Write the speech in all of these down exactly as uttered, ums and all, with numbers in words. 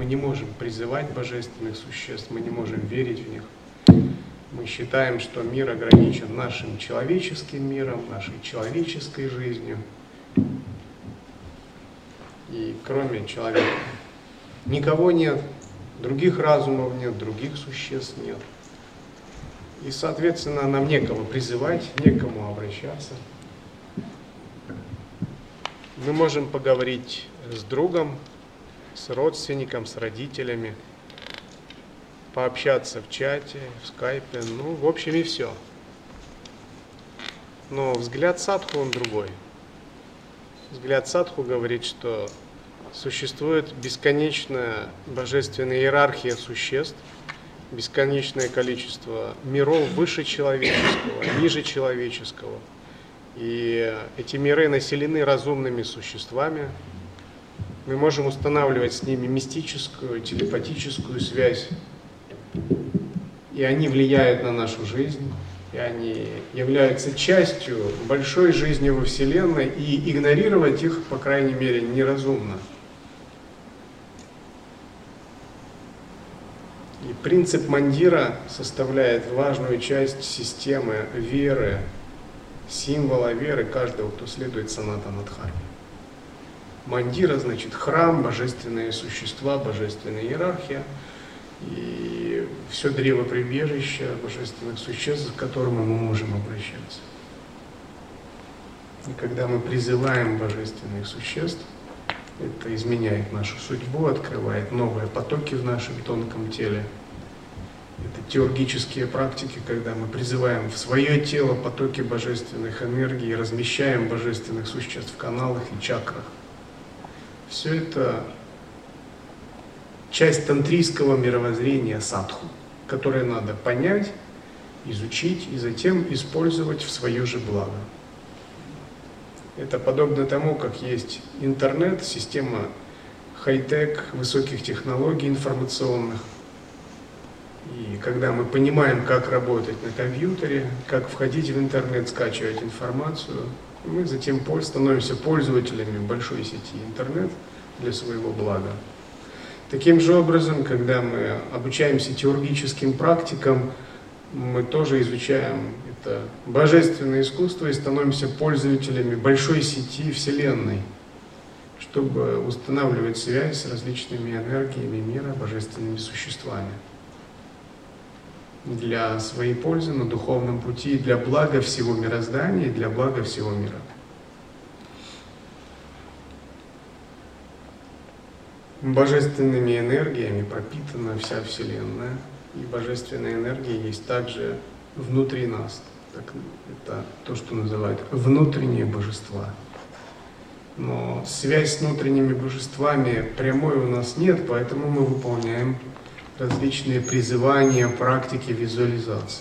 не можем призывать божественных существ, мы не можем верить в них. Мы считаем, что мир ограничен нашим человеческим миром, нашей человеческой жизнью. И кроме человека никого нет, других разумов нет, других существ нет. И, соответственно, нам некого призывать, некому обращаться. Мы можем поговорить с другом, с родственником, с родителями, пообщаться в чате, в скайпе, ну, в общем, и все. Но взгляд садху, он другой. Взгляд садху говорит, что существует бесконечная божественная иерархия существ, бесконечное количество миров выше человеческого, ниже человеческого. И эти миры населены разумными существами. Мы можем устанавливать с ними мистическую, телепатическую связь. И они влияют на нашу жизнь, и они являются частью большой жизни во Вселенной, и игнорировать их, по крайней мере, неразумно. И принцип мандира составляет важную часть системы веры, символа веры каждого, кто следует санатана дхарме. Мандира значит храм, божественные существа, божественная иерархия и все древоприбежище божественных существ, к которым мы можем обращаться. И когда мы призываем божественных существ, это изменяет нашу судьбу, открывает новые потоки в нашем тонком теле. Это теургические практики, когда мы призываем в свое тело потоки божественных энергий, размещаем божественных существ в каналах и чакрах. Все это часть тантрийского мировоззрения садху, которое надо понять, изучить и затем использовать в свое же благо. Это подобно тому, как есть интернет, система хай-тек, высоких технологий информационных. И когда мы понимаем, как работать на компьютере, как входить в интернет, скачивать информацию, мы затем становимся пользователями большой сети интернет для своего блага. Таким же образом, когда мы обучаемся теургическим практикам, мы тоже изучаем это божественное искусство и становимся пользователями большой сети Вселенной, чтобы устанавливать связь с различными энергиями мира, божественными существами для своей пользы на духовном пути, для блага всего мироздания и для блага всего мира. Божественными энергиями пропитана вся Вселенная, и божественная энергия есть также внутри нас. Так, это то, что называют внутренние божества. Но связь с внутренними божествами прямой у нас нет, поэтому мы выполняем различные призывания, практики визуализации.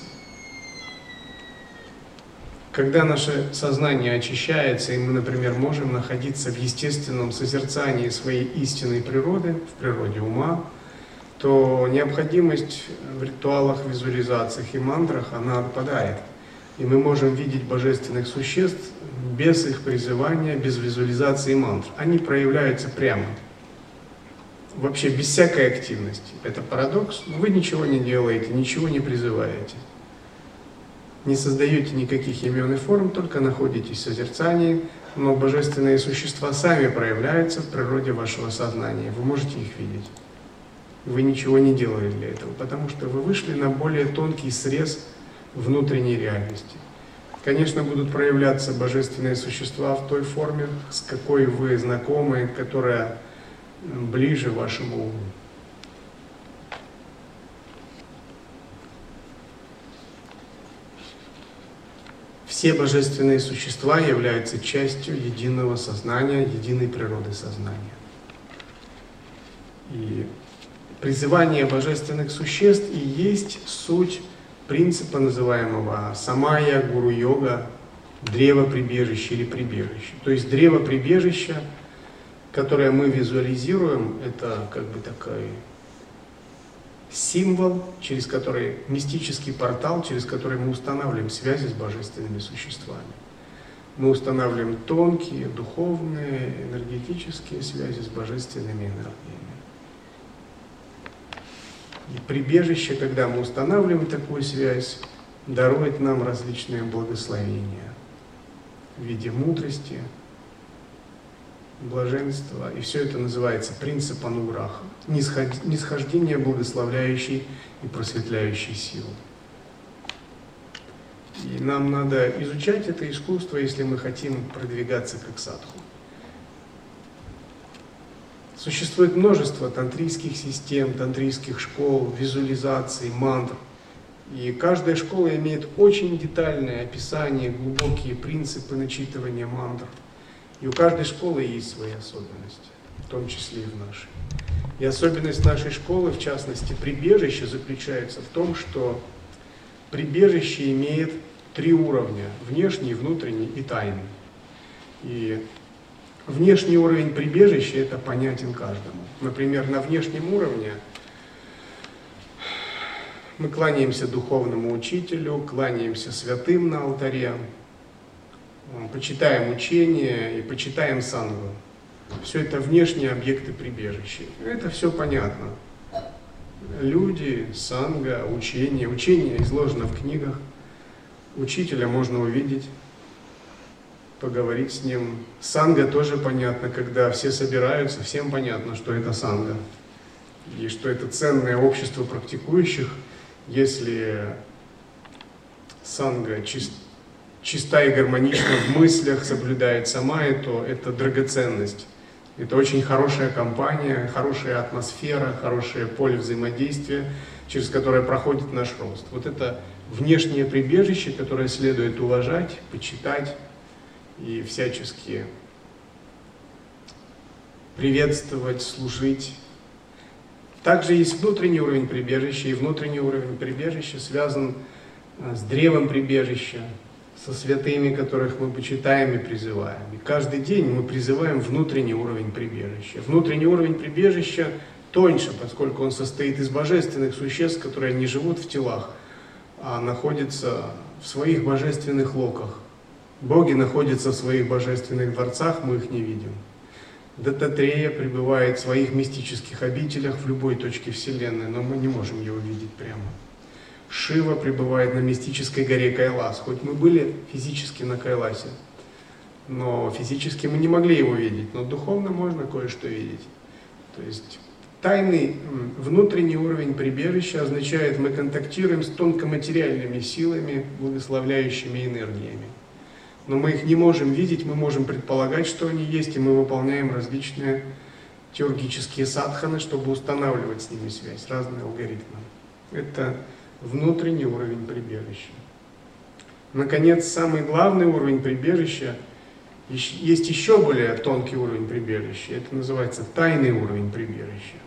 Когда наше сознание очищается, и мы, например, можем находиться в естественном созерцании своей истинной природы, в природе ума, то необходимость в ритуалах, визуализациях и мантрах, она отпадает. И мы можем видеть божественных существ без их призывания, без визуализации мантр. Они проявляются прямо. Вообще без всякой активности. Это парадокс, но вы ничего не делаете, ничего не призываете. Не создаете никаких имен и форм, только находитесь в созерцании, но божественные существа сами проявляются в природе вашего сознания. Вы можете их видеть. Вы ничего не делали для этого, потому что вы вышли на более тонкий срез внутренней реальности. Конечно, будут проявляться божественные существа в той форме, с какой вы знакомы, которая ближе вашему уму. Все божественные существа являются частью единого сознания, единой природы сознания. И призывание божественных существ и есть суть принципа, называемого самая, гуру-йога, древо-прибежище или прибежище. То есть древо-прибежище, которое мы визуализируем, это как бы такой символ, через который, мистический портал, через который мы устанавливаем связи с божественными существами. Мы устанавливаем тонкие, духовные, энергетические связи с божественными энергиями. И прибежище, когда мы устанавливаем такую связь, дарует нам различные благословения в виде мудрости, блаженства. И все это называется принцип ануграха, нисхождение благословляющей и просветляющей силы. И нам надо изучать это искусство, если мы хотим продвигаться как садху. Существует множество тантрийских систем, тантрийских школ, визуализаций, мантр. И каждая школа имеет очень детальное описание, глубокие принципы начитывания мантр. И у каждой школы есть свои особенности, в том числе и в нашей. И особенность нашей школы, в частности, прибежище, заключается в том, что прибежище имеет три уровня: внешний, внутренний и тайный. И внешний уровень прибежища — это понятен каждому. Например, на внешнем уровне мы кланяемся духовному учителю, кланяемся святым на алтаре, почитаем учение и почитаем сангу. Все это внешние объекты прибежища. Это все понятно. Люди, санга, учение. Учение изложено в книгах. Учителя можно увидеть, поговорить с ним. Санга тоже понятно, когда все собираются, всем понятно, что это санга. И что это ценное общество практикующих. Если санга чист, чиста и гармонична в мыслях, соблюдает самаи, то это драгоценность. Это очень хорошая компания, хорошая атмосфера, хорошее поле взаимодействия, через которое проходит наш рост. Вот это внешнее прибежище, которое следует уважать, почитать и всячески приветствовать, служить. Также есть внутренний уровень прибежища, и внутренний уровень прибежища связан с древом прибежища, со святыми, которых мы почитаем и призываем. И каждый день мы призываем внутренний уровень прибежища. Внутренний уровень прибежища тоньше, поскольку он состоит из божественных существ, которые не живут в телах, а находятся в своих божественных локах. Боги находятся в своих божественных дворцах, мы их не видим. Даттатрея пребывает в своих мистических обителях в любой точке Вселенной, но мы не можем его видеть прямо. Шива пребывает на мистической горе Кайлас, хоть мы были физически на Кайласе, но физически мы не могли его видеть, но духовно можно кое-что видеть. То есть тайный внутренний уровень прибежища означает, мы контактируем с тонкоматериальными силами, благословляющими энергиями. Но мы их не можем видеть, мы можем предполагать, что они есть, и мы выполняем различные теургические садханы, чтобы устанавливать с ними связь, разные алгоритмы. Это внутренний уровень прибежища. Наконец, самый главный уровень прибежища, есть еще более тонкий уровень прибежища, это называется тайный уровень прибежища.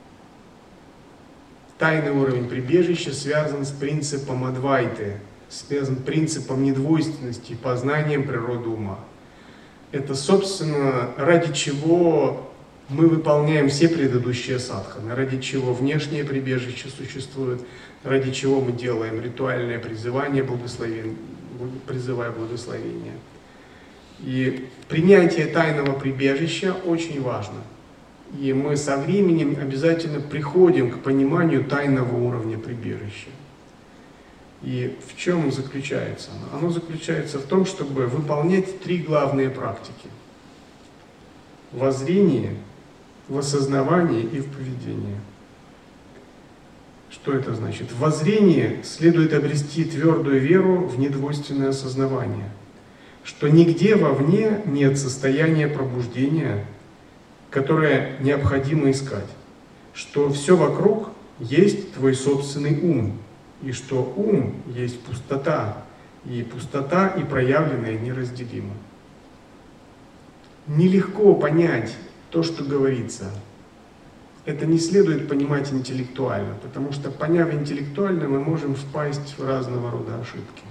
Тайный уровень прибежища связан с принципом Адвайты, связан с принципом недвойственности и познанием природы ума. Это, собственно, ради чего мы выполняем все предыдущие садханы, ради чего внешнее прибежище существует, ради чего мы делаем ритуальное призывание, благословен... призывая благословение. И принятие тайного прибежища очень важно. И мы со временем обязательно приходим к пониманию тайного уровня прибежища. И в чем заключается оно? Оно заключается в том, чтобы выполнять три главные практики. В воззрении, в осознавании и в поведении. Что это значит? В воззрении следует обрести твердую веру в недвойственное осознавание, что нигде вовне нет состояния пробуждения, которое необходимо искать, что все вокруг есть твой собственный ум, и что ум есть пустота, и пустота и проявленное неразделимо. Нелегко понять то, что говорится. Это не следует понимать интеллектуально, потому что, поняв интеллектуально, мы можем впасть в разного рода ошибки.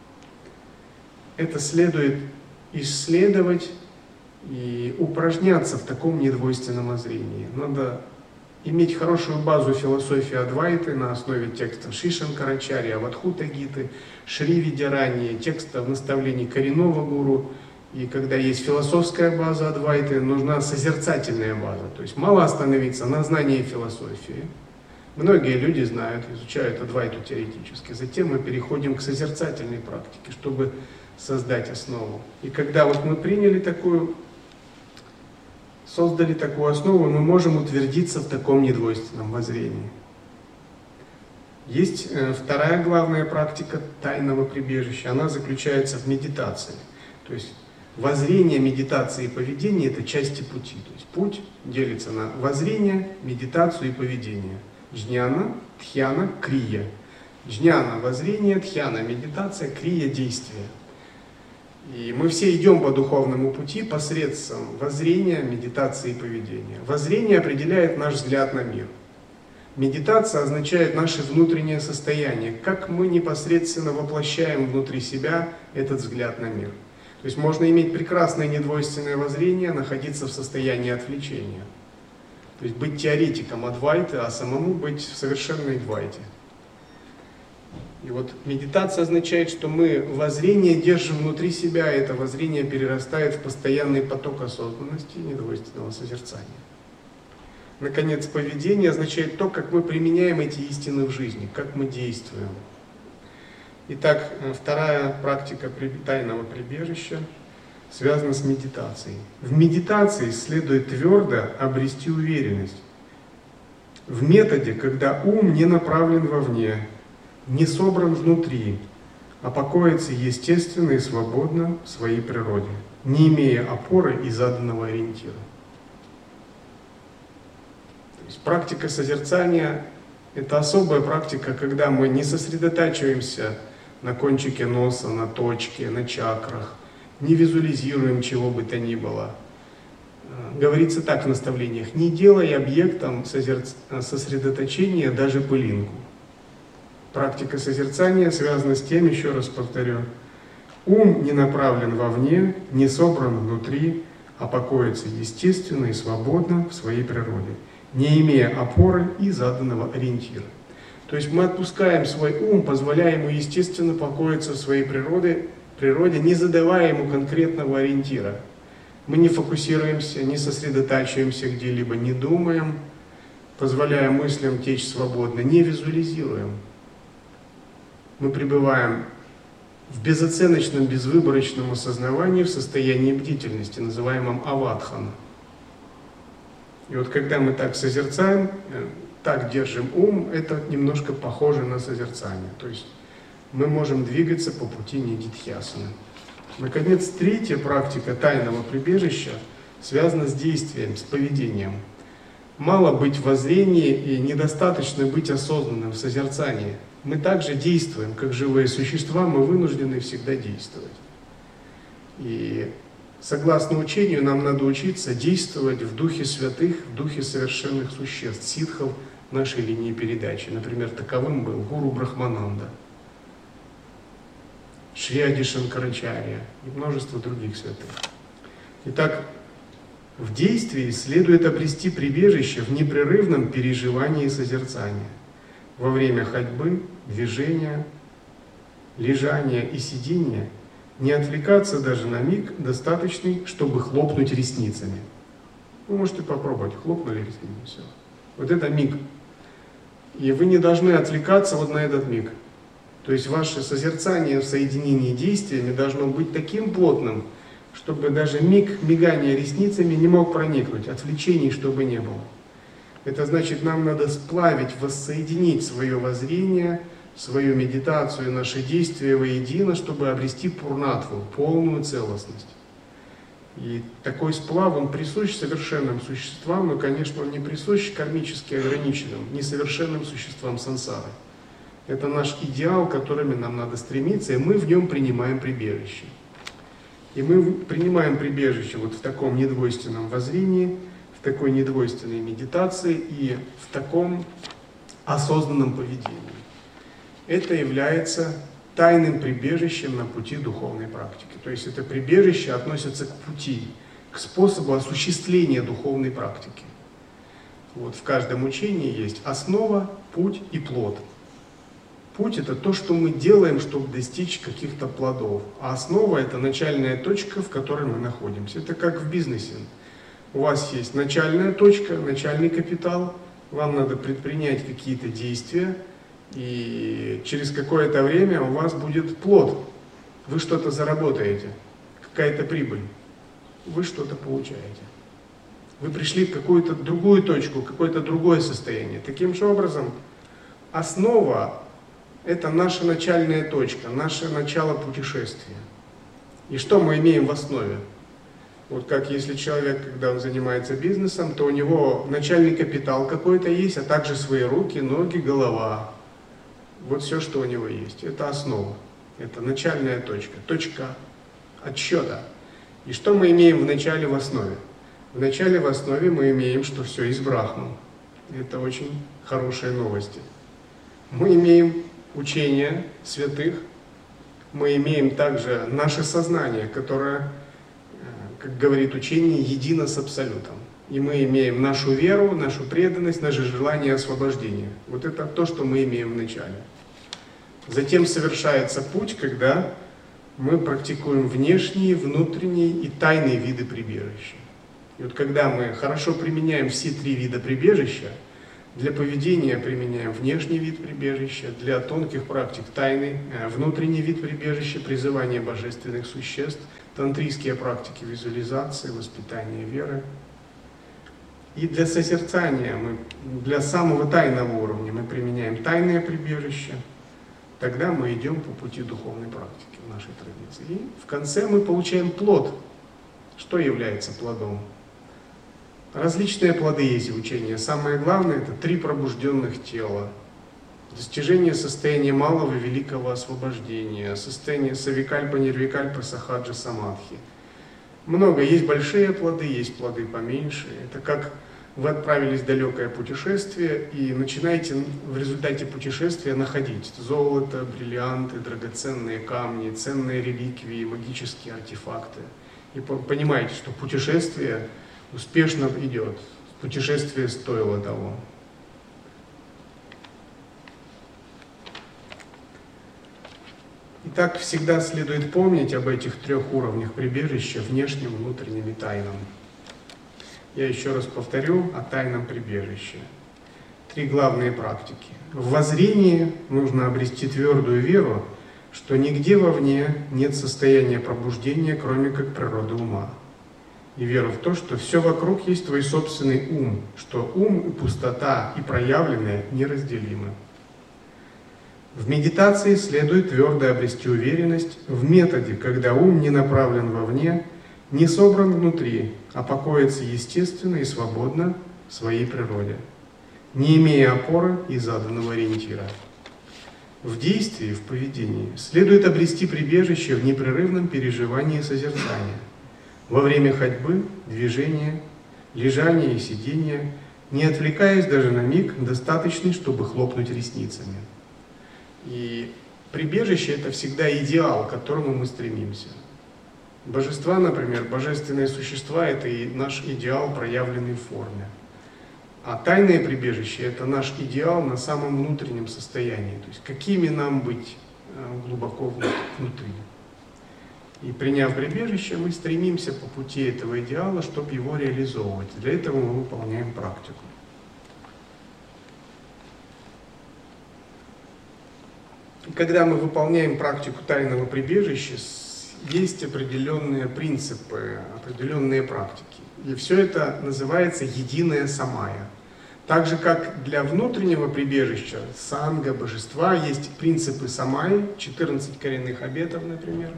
Это следует исследовать и упражняться в таком недвойственном зрении. Надо иметь хорошую базу философии Адвайты на основе текстов Шри Шанкарачарьи, Авадхута Гиты, Шри Видяраньи, текстов наставлений коренного гуру. И когда есть философская база Адвайты, нужна созерцательная база. То есть мало остановиться на знании философии, Многие люди знают, изучают Адвайту теоретически. Затем мы переходим к созерцательной практике, чтобы создать основу. И когда вот мы приняли такую, создали такую основу, мы можем утвердиться в таком недвойственном воззрении. Есть вторая главная практика тайного прибежища. Она заключается в медитации. То есть воззрение, медитация и поведение – это части пути. То есть путь делится на воззрение, медитацию и поведение. Джняна, дхьяна, крия. Джняна – воззрение, дхьяна – медитация, крия – действие. И мы все идем по духовному пути посредством воззрения, медитации и поведения. Воззрение определяет наш взгляд на мир. Медитация означает наше внутреннее состояние, как мы непосредственно воплощаем внутри себя этот взгляд на мир. То есть можно иметь прекрасное недвойственное воззрение, находиться в состоянии отвлечения. То есть быть теоретиком Адвайты, а самому быть в совершенной Двайте. И вот медитация означает, что мы воззрение держим внутри себя, и это воззрение перерастает в постоянный поток осознанности и недвойственного созерцания. Наконец, поведение означает то, как мы применяем эти истины в жизни, как мы действуем. Итак, вторая практика тайного прибежища связана с медитацией. В медитации следует твердо обрести уверенность в методе, когда ум не направлен вовне, не собран внутри, а покоится естественно и свободно в своей природе, не имея опоры и заданного ориентира. То есть практика созерцания – это особая практика, когда мы не сосредотачиваемся на кончике носа, на точке, на чакрах, не визуализируем чего бы то ни было. Говорится так в наставлениях: не делай объектом созерц... сосредоточения даже пылинку. Практика созерцания связана с тем, еще раз повторю, ум не направлен вовне, не собран внутри, а покоится естественно и свободно в своей природе, не имея опоры и заданного ориентира. То есть мы отпускаем свой ум, позволяя ему естественно покоиться в своей природе, природе, не задавая ему конкретного ориентира. Мы не фокусируемся, не сосредотачиваемся где-либо, не думаем, позволяя мыслям течь свободно, не визуализируем. Мы пребываем в безоценочном, безвыборочном осознавании, в состоянии бдительности, называемом авадхана. И вот когда мы так созерцаем, так держим ум, это немножко похоже на созерцание. То есть мы можем двигаться по пути нидидхьясаны. Наконец, третья практика тайного прибежища связана с действием, с поведением. Мало быть в воззрении и недостаточно быть осознанным в созерцании. Мы также действуем, как живые существа, мы вынуждены всегда действовать. И согласно учению, нам надо учиться действовать в духе святых, в духе совершенных существ, ситхов нашей линии передачи. Например, таковым был гуру Брахмананда, Шри Ади Шанкарачарья и множество других святых. Итак, в действии следует обрести прибежище в непрерывном переживании и созерцании. Во время ходьбы, движения, лежания и сидения не отвлекаться даже на миг, достаточный, чтобы хлопнуть ресницами. Вы можете попробовать, хлопнули ресницами, все. Вот это миг. И вы не должны отвлекаться вот на этот миг. То есть ваше созерцание в соединении действиями должно быть таким плотным, чтобы даже миг мигания ресницами не мог проникнуть, отвлечений чтобы не было. Это значит, нам надо сплавить, воссоединить свое воззрение, свою медитацию, наши действия воедино, чтобы обрести пурнатву, полную целостность. И такой сплав, он присущ совершенным существам, но, конечно, он не присущ кармически ограниченным, несовершенным существам сансары. Это наш идеал, к которому нам надо стремиться, и мы в нем принимаем прибежище. И мы принимаем прибежище вот в таком недвойственном воззрении, в такой недвойственной медитации и в таком осознанном поведении. Это является тайным прибежищем на пути духовной практики. То есть это прибежище относится к пути, к способу осуществления духовной практики. Вот в каждом учении есть основа, путь и плод. Путь – это то, что мы делаем, чтобы достичь каких-то плодов. А основа – это начальная точка, в которой мы находимся. Это как в бизнесе. У вас есть начальная точка, начальный капитал, вам надо предпринять какие-то действия, и через какое-то время у вас будет плод. Вы что-то заработаете, какая-то прибыль, вы что-то получаете. Вы пришли в какую-то другую точку, какое-то другое состояние. Таким же образом, основа – это наша начальная точка, наше начало путешествия. И что мы имеем в основе? Вот как если человек, когда он занимается бизнесом, то у него начальный капитал какой-то есть, а также свои руки, ноги, голова. Вот все, что у него есть. Это основа, это начальная точка, точка отсчета. И что мы имеем в начале в основе? В начале в основе мы имеем, что все из Брахман. Это очень хорошие новости. Мы имеем учение святых, мы имеем также наше сознание, которое, как говорит учение, едино с Абсолютом. И мы имеем нашу веру, нашу преданность, наше желание освобождения. Вот это то, что мы имеем в начале. Затем совершается путь, когда мы практикуем внешние, внутренние и тайные виды прибежища. И вот когда мы хорошо применяем все три вида прибежища, для поведения применяем внешний вид прибежища, для тонких практик тайный, внутренний вид прибежища, призывание божественных существ, тантрийские практики визуализации, воспитания веры. И для созерцания, мы, для самого тайного уровня мы применяем тайное прибежище, тогда мы идем по пути духовной практики в нашей традиции. И в конце мы получаем плод. Что является плодом? Различные плоды есть в учении. Самое главное – это три пробужденных тела. Достижение состояния малого и великого освобождения, состояние савикальпа, нирвикальпа, сахаджа, самадхи. Много. Есть большие плоды, есть плоды поменьше. Это как вы отправились в далекое путешествие и начинаете в результате путешествия находить золото, бриллианты, драгоценные камни, ценные реликвии, магические артефакты. И понимаете, что путешествие успешно идет. Путешествие стоило того. Итак, всегда следует помнить об этих трех уровнях прибежища: внешнем, внутреннем и тайном. Я еще раз повторю о тайном прибежище. Три главные практики. В воззрении нужно обрести твердую веру, что нигде вовне нет состояния пробуждения, кроме как природы ума. И веру в то, что все вокруг есть твой собственный ум, что ум и пустота, и проявленное неразделимы. В медитации следует твердо обрести уверенность в методе, когда ум не направлен вовне, не собран внутри, а покоится естественно и свободно в своей природе, не имея опоры и заданного ориентира. В действии, в поведении следует обрести прибежище в непрерывном переживании и созерцании. Во время ходьбы, движения, лежания и сидения, не отвлекаясь даже на миг, достаточный, чтобы хлопнуть ресницами. И прибежище – это всегда идеал, к которому мы стремимся. Божества, например, божественные существа – это и наш идеал, проявленный в форме. А тайное прибежище – это наш идеал на самом внутреннем состоянии. То есть какими нам быть глубоко внутри. И приняв прибежище, мы стремимся по пути этого идеала, чтобы его реализовывать. Для этого мы выполняем практику. И когда мы выполняем практику тайного прибежища, есть определенные принципы, определенные практики. И все это называется единое самая. Так же, как для внутреннего прибежища, санга, божества, есть принципы самаи, четырнадцать коренных обетов, например.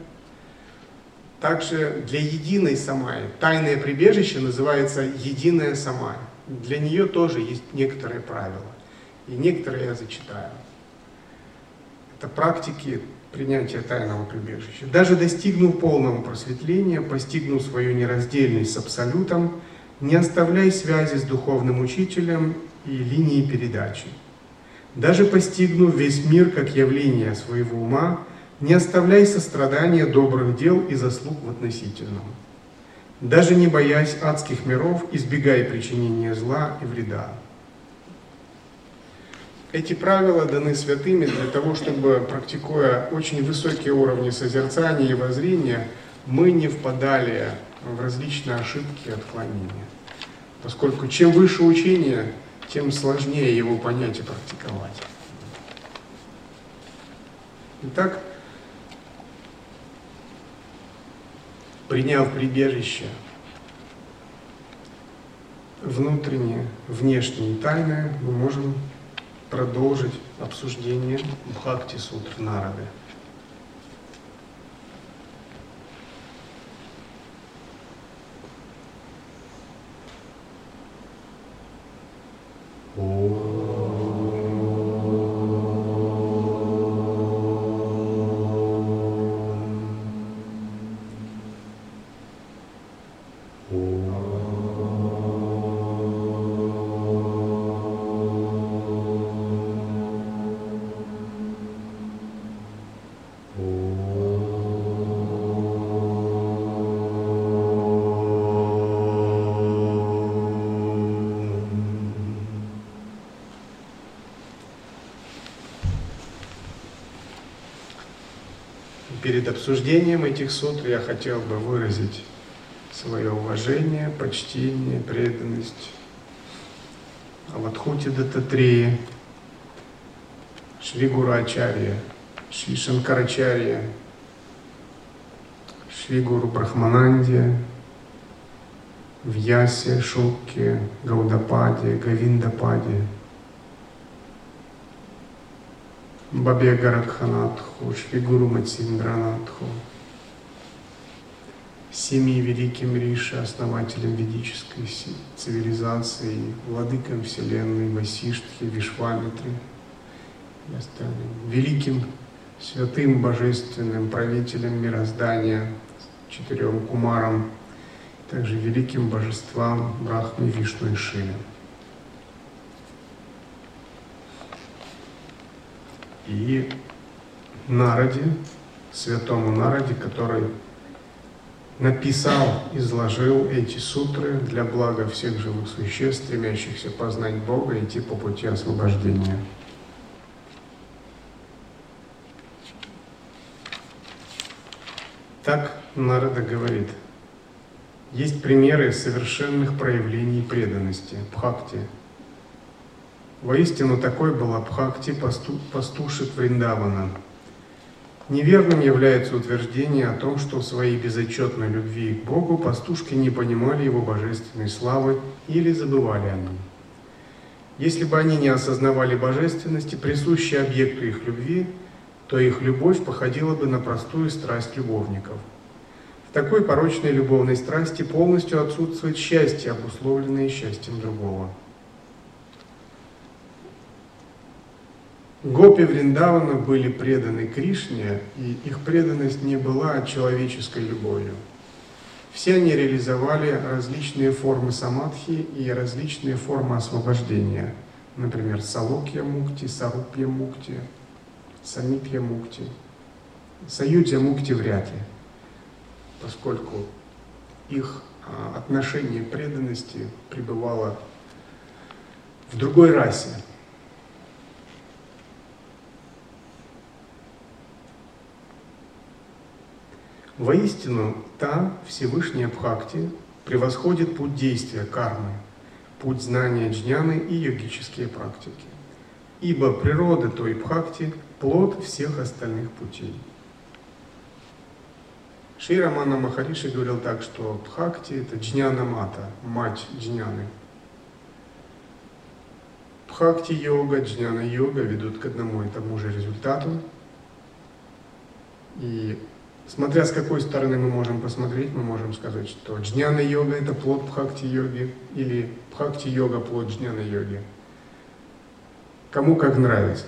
Также для единой самаи, тайное прибежище называется единая самая. Для нее тоже есть некоторые правила. И некоторые я зачитаю. Это практики принятия тайного прибежища. Даже достигнув полного просветления, постигнув свою нераздельность с Абсолютом, не оставляй связи с духовным учителем и линии передачи. Даже постигнув весь мир как явление своего ума, не оставляй сострадания добрых дел и заслуг в относительном. Даже не боясь адских миров, избегай причинения зла и вреда. Эти правила даны святыми для того, чтобы, практикуя очень высокие уровни созерцания и воззрения, мы не впадали в различные ошибки и отклонения. Поскольку чем выше учение, тем сложнее его понять и практиковать. Итак, приняв прибежище внутреннее, внешнее и тайное, мы можем продолжить обсуждение Бхакти-сутр Нарады. Перед обсуждением этих сутр я хотел бы выразить свое уважение, почтение, преданность Авадхути Даттатрея, Шри Гуру Ачарья, Шри Шанкарачарья, Шри Гуру Брахмананде, Вьясе, Шукке, Гаудападе, Говиндападе, Бабе Гаракханатху, Шри Гуру Матсиндранатху, семи великим Риши, основателям ведической цивилизации, владыкам Вселенной, Васиштхе, Вишвамитре и остальным, великим святым божественным правителям мироздания, четырем кумарам, также великим божествам Брахме, Вишну и Шиве. И Нараде, святому Нараде, который написал, изложил эти сутры для блага всех живых существ, стремящихся познать Бога и идти по пути освобождения. Так Нарада говорит: есть примеры совершенных проявлений преданности, бхакти. Воистину такой была бхакти пастушек Вриндавана. Неверным является утверждение о том, что в своей безотчетной любви к Богу пастушки не понимали Его божественной славы или забывали о ней. Если бы они не осознавали божественности, присущей объекту их любви, то их любовь походила бы на простую страсть любовников. В такой порочной любовной страсти полностью отсутствует счастье, обусловленное счастьем другого. Гопи Вриндавана были преданы Кришне, и их преданность не была человеческой любовью. Все они реализовали различные формы самадхи и различные формы освобождения. Например, Салокья Мукти, Сарупья Мукти, Самипья Мукти. Саюджа Мукти вряд ли, поскольку их отношение преданности пребывало в другой расе. Воистину, та Всевышняя Бхакти превосходит путь действия кармы, путь знания джняны и йогические практики. Ибо природа той Бхакти – плод всех остальных путей. Шри Рамана Махариши говорил так, что Бхакти – это джняна мата, мать джняны. Бхакти-йога, джняна-йога ведут к одному и тому же результату. И смотря с какой стороны мы можем посмотреть, мы можем сказать, что джняна-йога – это плод бхакти-йоги, или бхакти-йога – плод джняна-йоги. Кому как нравится.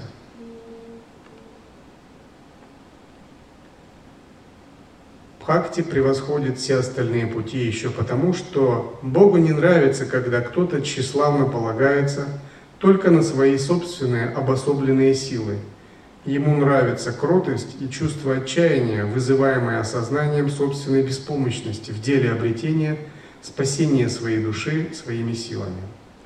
Бхакти превосходит все остальные пути еще потому, что Богу не нравится, когда кто-то тщеславно полагается только на свои собственные обособленные силы. Ему нравится кротость и чувство отчаяния, вызываемое осознанием собственной беспомощности в деле обретения спасения своей души своими силами.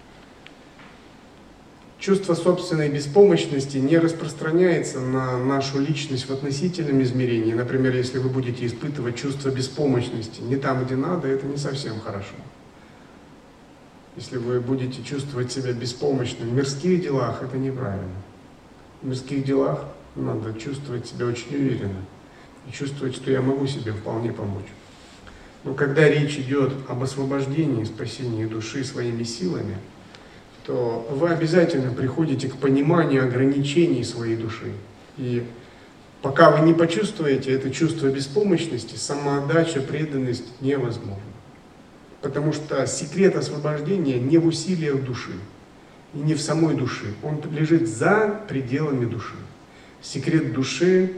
Чувство собственной беспомощности не распространяется на нашу личность в относительном измерении. Например, если вы будете испытывать чувство беспомощности не там, где надо, это не совсем хорошо. Если вы будете чувствовать себя беспомощным в мирских делах, это неправильно. В мирских делах надо чувствовать себя очень уверенно и чувствовать, что я могу себе вполне помочь. Но когда речь идет об освобождении, спасении души своими силами, то вы обязательно приходите к пониманию ограничений своей души. И пока вы не почувствуете это чувство беспомощности, самоотдача, преданность невозможна. Потому что секрет освобождения не в усилиях души и не в самой душе. Он лежит за пределами души. Секрет души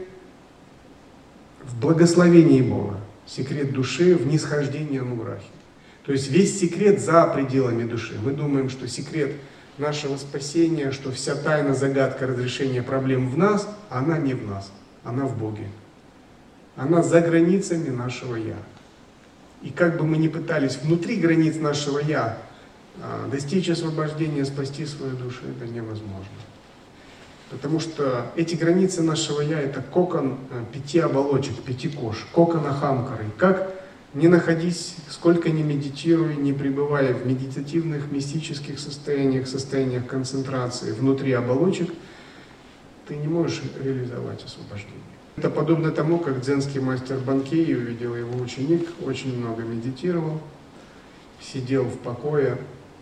в благословении Бога. Секрет души в нисхождении Анурахи. То есть весь секрет за пределами души. Мы думаем, что секрет нашего спасения, что вся тайна, загадка разрешения проблем в нас, она не в нас, она в Боге. Она за границами нашего «Я». И как бы мы ни пытались внутри границ нашего «Я» достичь освобождения, спасти свою душу, это невозможно. Потому что эти границы нашего «Я» — это кокон пяти оболочек, пяти кож, кокон Ахамкары. Как ни находись, сколько ни медитируй, не пребывая в медитативных, мистических состояниях, состояниях концентрации внутри оболочек, ты не можешь реализовать освобождение. Это подобно тому, как дзенский мастер Банкей, увидел его ученик, очень много медитировал, сидел в покое,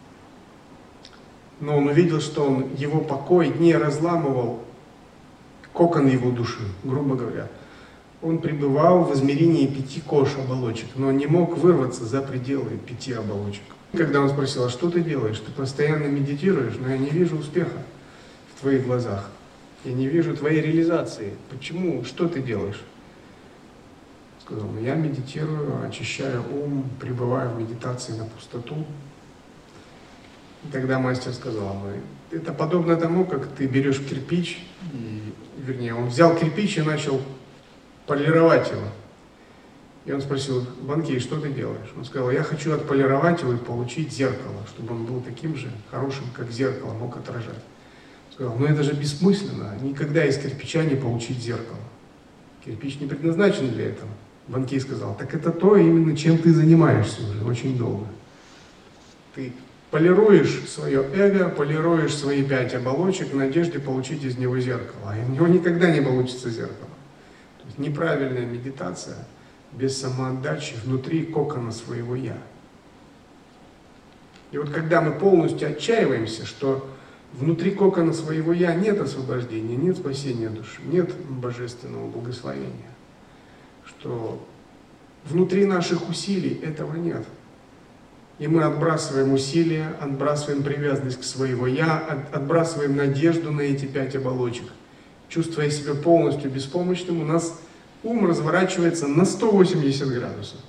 но он увидел, что он, его покой не разламывал кокон его души, грубо говоря. Он пребывал в измерении пяти кож оболочек, но не мог вырваться за пределы пяти оболочек. Когда он спросил: а что ты делаешь? Ты постоянно медитируешь, но я не вижу успеха в твоих глазах. Я не вижу твоей реализации. Почему? Что ты делаешь? Сказал: ну, я медитирую, очищаю ум, пребываю в медитации на пустоту. И тогда мастер сказал: ну, это подобно тому, как ты берешь кирпич, и, вернее, он взял кирпич и начал полировать его. И он спросил: Банкей, что ты делаешь? Он сказал: я хочу отполировать его и получить зеркало, чтобы он был таким же хорошим, как зеркало, мог отражать. Сказал: ну это же бессмысленно, никогда из кирпича не получить зеркало. Кирпич не предназначен для этого. Банкей сказал: так это то именно, чем ты занимаешься уже очень долго. Ты полируешь свое эго, полируешь свои пять оболочек в надежде получить из него зеркало. А у него никогда не получится зеркало. То есть неправильная медитация без самоотдачи внутри кокона своего «Я». И вот когда мы полностью отчаиваемся, что внутри кокона своего «Я» нет освобождения, нет спасения души, нет божественного благословения, что внутри наших усилий этого нет. И мы отбрасываем усилия, отбрасываем привязанность к своего «Я», отбрасываем надежду на эти пять оболочек. Чувствуя себя полностью беспомощным, у нас ум разворачивается на сто восемьдесят градусов.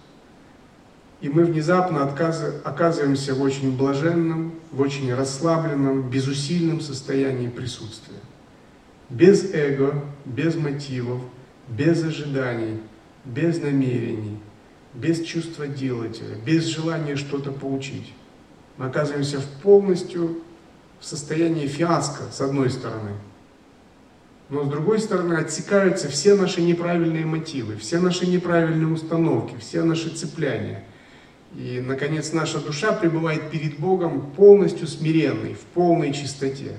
И мы внезапно оказываемся в очень блаженном, в очень расслабленном, безусильном состоянии присутствия. Без эго, без мотивов, без ожиданий, без намерений, без чувства делателя, без желания что-то получить. Мы оказываемся в полностью в состоянии фиаско, с одной стороны. Но с другой стороны отсекаются все наши неправильные мотивы, все наши неправильные установки, все наши цепляния. И, наконец, наша душа пребывает перед Богом полностью смиренной, в полной чистоте.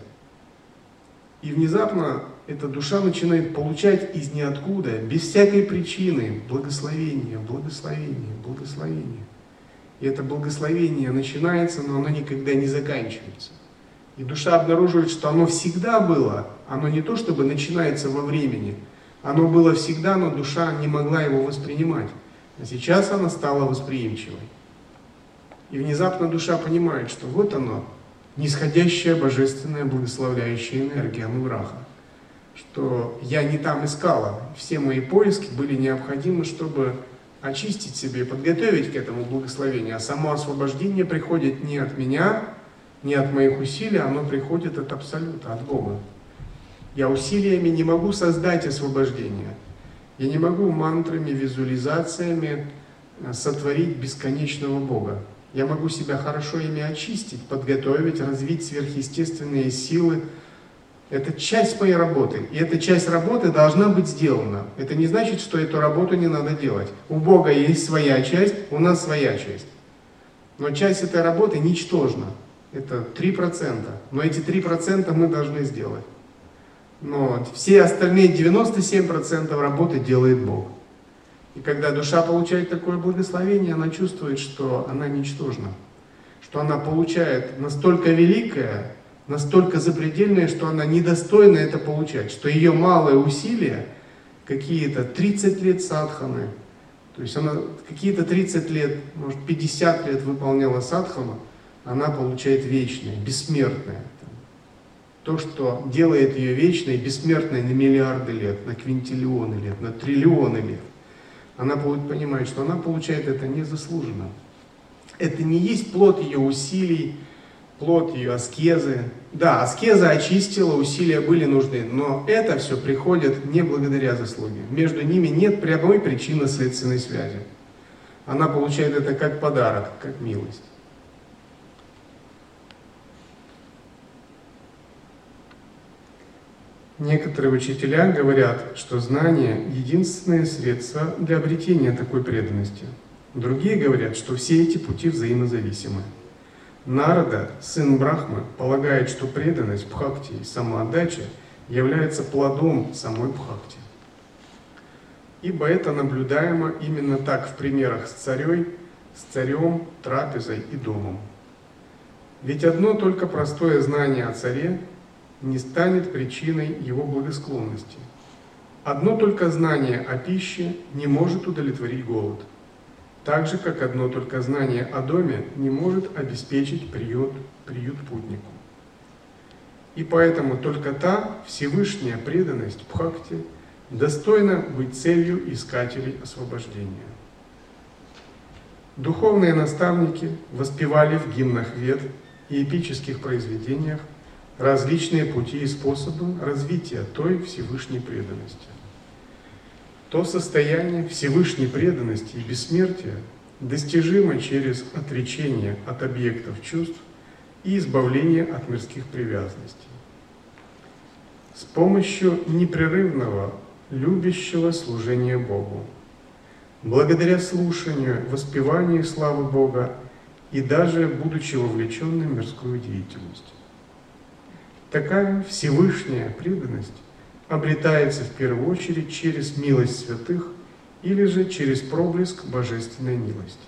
И внезапно эта душа начинает получать из ниоткуда, без всякой причины, благословение, благословение, благословение. И это благословение начинается, но оно никогда не заканчивается. И душа обнаруживает, что оно всегда было, оно не то чтобы начинается во времени, оно было всегда, но душа не могла его воспринимать. А сейчас она стала восприимчивой. И внезапно душа понимает, что вот оно, нисходящая божественная благословляющая энергия Ануграха. Что я не там искала, все мои поиски были необходимы, чтобы очистить себя и подготовить к этому благословению. А само освобождение приходит не от меня, не от моих усилий, оно приходит от Абсолюта, от Бога. Я усилиями не могу создать освобождение. Я не могу мантрами, визуализациями сотворить бесконечного Бога. Я могу себя хорошо ими очистить, подготовить, развить сверхъестественные силы. Это часть моей работы. И эта часть работы должна быть сделана. Это не значит, что эту работу не надо делать. У Бога есть своя часть, у нас своя часть. Но часть этой работы ничтожна. Это три процента. Но эти три процента мы должны сделать. Но все остальные девяносто семь процентов работы делает Бог. И когда душа получает такое благословение, она чувствует, что она ничтожна. Что она получает настолько великое, настолько запредельное, что она недостойна это получать. Что ее малое усилие, какие-то тридцать лет садханы, то есть она какие-то тридцать лет, может пятьдесят лет выполняла садхану, она получает вечное, бессмертное. То, что делает ее вечной, бессмертной на миллиарды лет, на квинтиллионы лет, на триллионы лет. Она будет понимать, что она получает это незаслуженно. Это не есть плод ее усилий, плод ее аскезы. Да, аскеза очистила, усилия были нужны, но это все приходит не благодаря заслуге. Между ними нет прямой причинно-следственной связи. Она получает это как подарок, как милость. Некоторые учителя говорят, что знание — единственное средство для обретения такой преданности. Другие говорят, что все эти пути взаимозависимы. Нарада, сын Брахмы, полагает, что преданность бхакти и самоотдача является плодом самой бхакти. Ибо это наблюдаемо именно так в примерах с царей, с царем, трапезой и домом. Ведь одно только простое знание о царе не станет причиной его благосклонности. Одно только знание о пище не может удовлетворить голод, так же, как одно только знание о доме не может обеспечить приют, приют путнику. И поэтому только та Всевышняя преданность бхакти достойна быть целью искателей освобождения. Духовные наставники воспевали в гимнах Вед и эпических произведениях различные пути и способы развития той Всевышней преданности. То состояние Всевышней преданности и бессмертия достижимо через отречение от объектов чувств и избавление от мирских привязанностей. С помощью непрерывного, любящего служения Богу, благодаря слушанию, воспеванию славы Бога и даже будучи вовлеченным в мирскую деятельность. Такая Всевышняя преданность обретается в первую очередь через милость святых или же через проблеск божественной милости.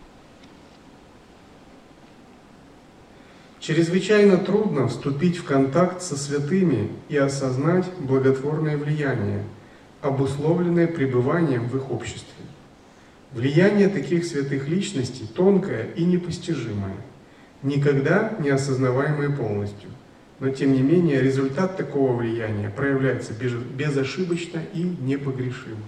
Чрезвычайно трудно вступить в контакт со святыми и осознать благотворное влияние, обусловленное пребыванием в их обществе. Влияние таких святых личностей тонкое и непостижимое, никогда не осознаваемое полностью. Но тем не менее результат такого влияния проявляется безошибочно и непогрешимо.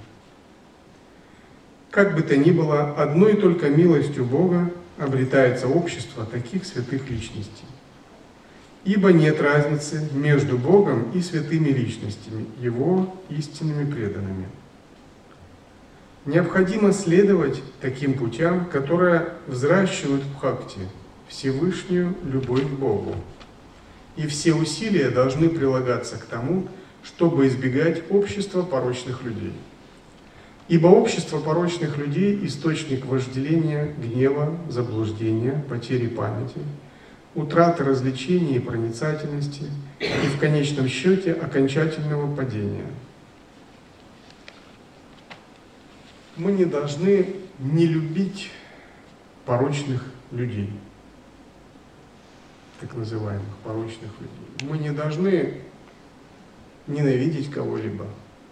Как бы то ни было, одной только милостью Бога обретается общество таких святых личностей. Ибо нет разницы между Богом и святыми личностями, Его истинными преданными. Необходимо следовать таким путям, которые взращивают в бхакти Всевышнюю любовь к Богу. И все усилия должны прилагаться к тому, чтобы избегать общества порочных людей. Ибо общество порочных людей – источник вожделения, гнева, заблуждения, потери памяти, утраты развлечений и проницательности и в конечном счете окончательного падения. Мы не должны не любить порочных людей, так называемых порочных людей. Мы не должны ненавидеть кого-либо.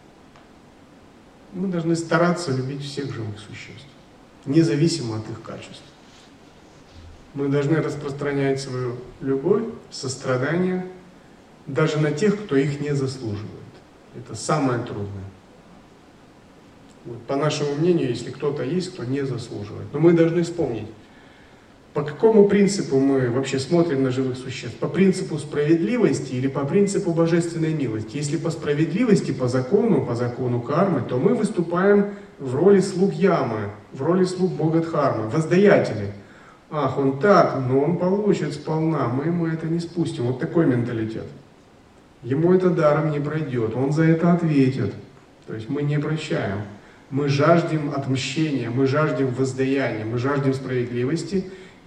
Мы должны стараться любить всех живых существ, независимо от их качеств. Мы должны распространять свою любовь, сострадание даже на тех, кто их не заслуживает. Это самое трудное. Вот, по нашему мнению, если кто-то есть, кто не заслуживает. Но мы должны вспомнить, по какому принципу мы вообще смотрим на живых существ? По принципу справедливости или по принципу божественной милости? Если по справедливости, по закону, по закону кармы, то мы выступаем в роли слуг ямы, в роли слуг бога Дхармы, воздаятели. Ах, он так, но он получит сполна, мы ему это не спустим. Вот такой менталитет. Ему это даром не пройдет, он за это ответит. То есть мы не прощаем. Мы жаждем отмщения, мы жаждем воздаяния, мы жаждем справедливости.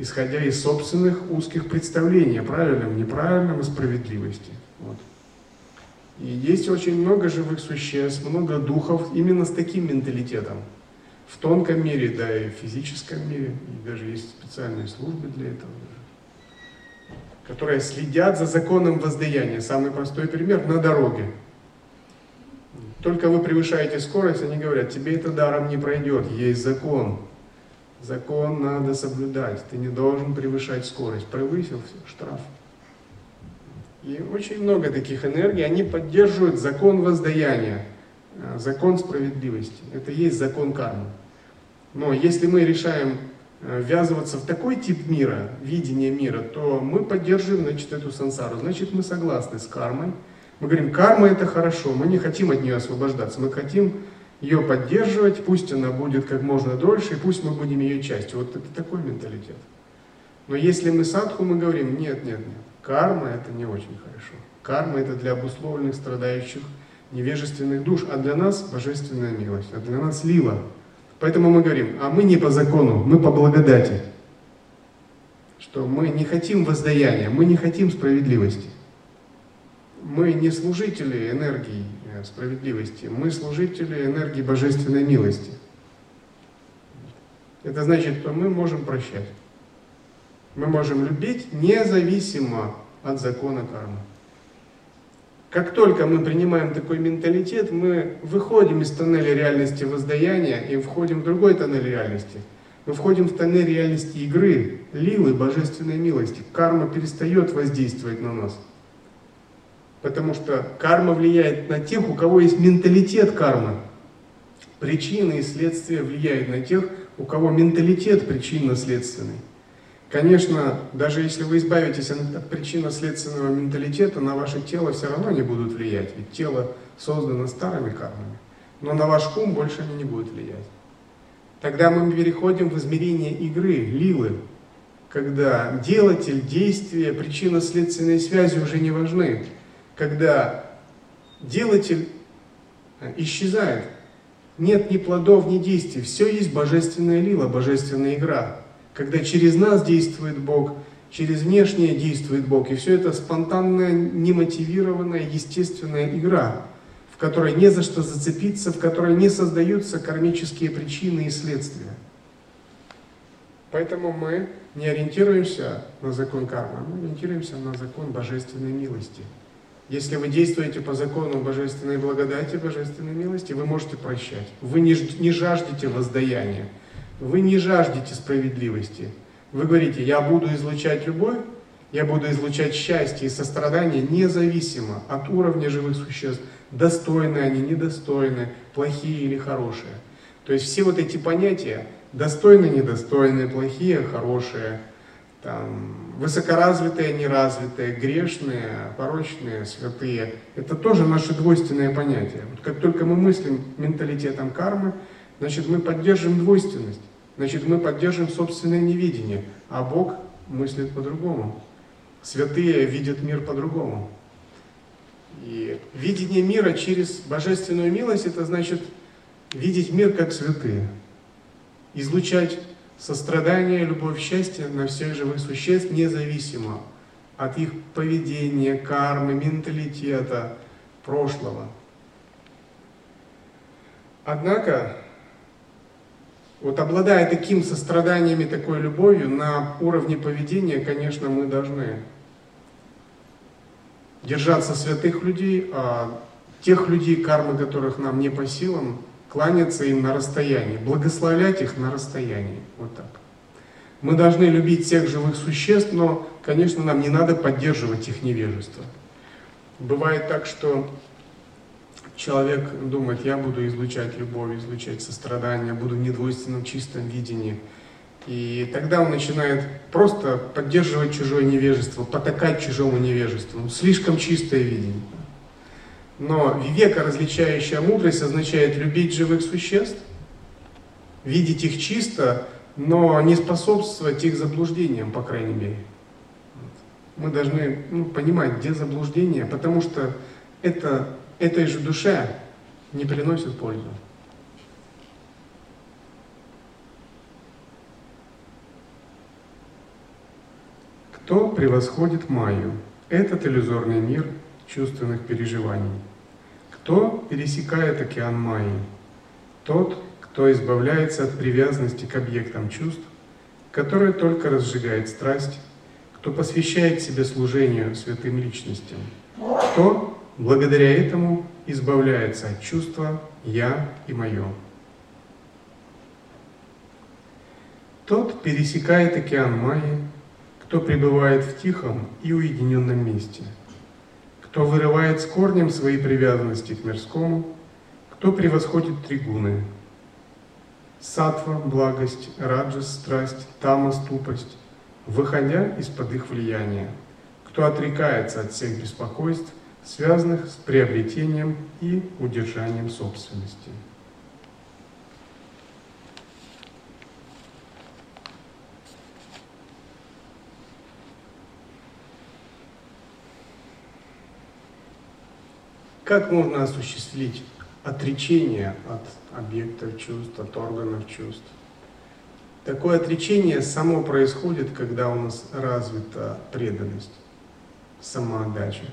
исходя из собственных узких представлений о правильном, неправильном и справедливости. Вот. И есть очень много живых существ, много духов именно с таким менталитетом. В тонком мире, да и в физическом мире, и даже есть специальные службы для этого, которые следят за законом воздаяния. Самый простой пример — на дороге. Только вы превышаете скорость, они говорят: тебе это даром не пройдет, есть закон. Закон надо соблюдать, ты не должен превышать скорость. Превысил — все, штраф. И очень много таких энергий, они поддерживают закон воздаяния, закон справедливости. Это и есть закон кармы. Но если мы решаем ввязываться в такой тип мира, видение мира, то мы поддерживаем, значит, эту сансару. Значит, мы согласны с кармой. Мы говорим: карма — это хорошо, мы не хотим от нее освобождаться, мы хотим ее поддерживать, пусть она будет как можно дольше, и пусть мы будем ее частью. Вот это такой менталитет. Но если мы садху, мы говорим: нет, нет, нет, карма — это не очень хорошо. Карма — это для обусловленных, страдающих, невежественных душ, а для нас божественная милость, а для нас лила. Поэтому мы говорим: а мы не по закону, мы по благодати. Что мы не хотим воздаяния, мы не хотим справедливости. Мы не служители энергии справедливости, мы служители энергии божественной милости. Это значит, что мы можем прощать. Мы можем любить независимо от закона кармы. Как только мы принимаем такой менталитет, мы выходим из тоннеля реальности воздаяния и входим в другой тоннель реальности. Мы входим в тоннель реальности игры, лилы, божественной милости. Карма перестает воздействовать на нас. Потому что карма влияет на тех, у кого есть менталитет кармы. Причины и следствия влияют на тех, у кого менталитет причинно-следственный. Конечно, даже если вы избавитесь от причинно-следственного менталитета, на ваше тело все равно не будут влиять, ведь тело создано старыми кармами. Но на ваш ум больше они не будут влиять. Тогда мы переходим в измерение игры, лилы, когда делатель, действие, причинно-следственные связи уже не важны. Когда делатель исчезает, нет ни плодов, ни действий, все есть божественная лила, божественная игра. Когда через нас действует Бог, через внешнее действует Бог, и все это спонтанная, немотивированная, естественная игра, в которой не за что зацепиться, в которой не создаются кармические причины и следствия. Поэтому мы не ориентируемся на закон кармы, мы ориентируемся на закон божественной милости. Если вы действуете по закону божественной благодати, божественной милости, вы можете прощать. Вы не, не жаждете воздаяния. Вы не жаждете справедливости. Вы говорите: я буду излучать любовь, я буду излучать счастье и сострадание независимо от уровня живых существ. Достойны они, недостойны, плохие или хорошие. То есть все вот эти понятия: достойные, недостойные, плохие, хорошие, там, высокоразвитые, неразвитые, грешные, порочные, святые. Это тоже наши двойственные понятия. Вот как только мы мыслим менталитетом кармы, значит, мы поддерживаем двойственность. Значит, мы поддерживаем собственное невидение, а Бог мыслит по-другому. Святые видят мир по-другому. И видение мира через божественную милость — это значит видеть мир как святые. Излучать сострадание, любовь, счастье на всех живых существ, независимо от их поведения, кармы, менталитета, прошлого. Однако, вот обладая таким состраданием и такой любовью, на уровне поведения, конечно, мы должны держаться святых людей, а тех людей, кармы которых нам не по силам, кланяться им на расстоянии, благословлять их на расстоянии. Вот так. Мы должны любить всех живых существ, но, конечно, нам не надо поддерживать их невежество. Бывает так, что человек думает: я буду излучать любовь, излучать сострадание, буду в недвойственном чистом видении. И тогда он начинает просто поддерживать чужое невежество, потакать чужому невежеству. Слишком чистое видение. Но вивека, различающая мудрость, означает любить живых существ, видеть их чисто, но не способствовать их заблуждениям, по крайней мере. Мы должны ну, понимать, где заблуждение, потому что это этой же душе не приносит пользу. Кто превосходит майю, этот иллюзорный мир чувственных переживаний? Кто пересекает океан майи? Тот, кто избавляется от привязанности к объектам чувств, которая только разжигает страсть, кто посвящает себя служению святым личностям, кто, благодаря этому, избавляется от чувства «я» и «моё». Тот пересекает океан майи, кто пребывает в тихом и уединенном месте, кто вырывает с корнем свои привязанности к мирскому, кто превосходит три гуны: саттва – благость, раджас – страсть, тамас – тупость, выходя из-под их влияния, кто отрекается от всех беспокойств, связанных с приобретением и удержанием собственности. Как можно осуществить отречение от объектов чувств, от органов чувств? Такое отречение само происходит, когда у нас развита преданность, самоотдача.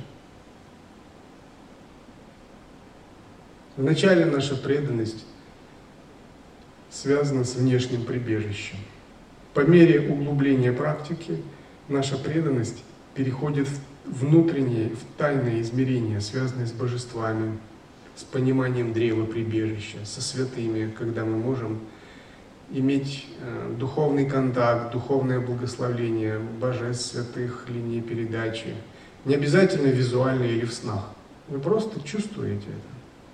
Вначале наша преданность связана с внешним прибежищем. По мере углубления практики наша преданность переходит в внутренние, в тайные измерения, связанные с божествами, с пониманием древа прибежища, со святыми, когда мы можем иметь э, духовный контакт, духовное благословление божеств, святых, линии передачи. Не обязательно визуально или в снах. Вы просто чувствуете это.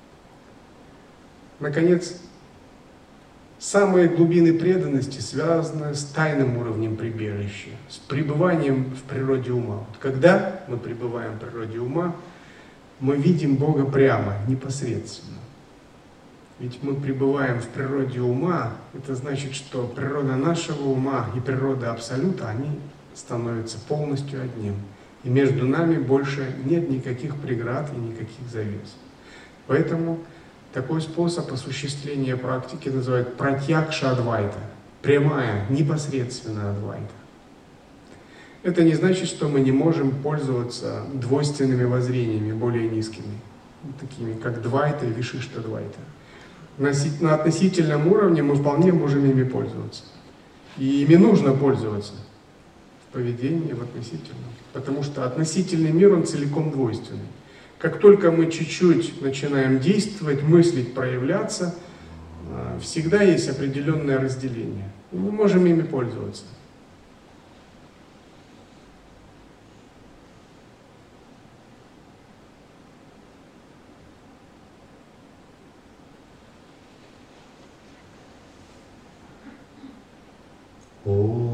Наконец, самые глубины преданности связаны с тайным уровнем прибежища, с пребыванием в природе ума. Вот когда мы пребываем в природе ума, мы видим Бога прямо, непосредственно. Ведь мы пребываем в природе ума, это значит, что природа нашего ума и природа Абсолюта, они становятся полностью одним. И между нами больше нет никаких преград и никаких завес. Поэтому такой способ осуществления практики называют пратьякша адвайта, прямая, непосредственная адвайта. Это не значит, что мы не можем пользоваться двойственными воззрениями, более низкими, такими как двайта и вишишта-двайта. На относительном уровне мы вполне можем ими пользоваться. И ими нужно пользоваться в поведении, в относительном. Потому что относительный мир, он целиком двойственный. Как только мы чуть-чуть начинаем действовать, мыслить, проявляться, всегда есть определенное разделение. И мы можем ими пользоваться. О.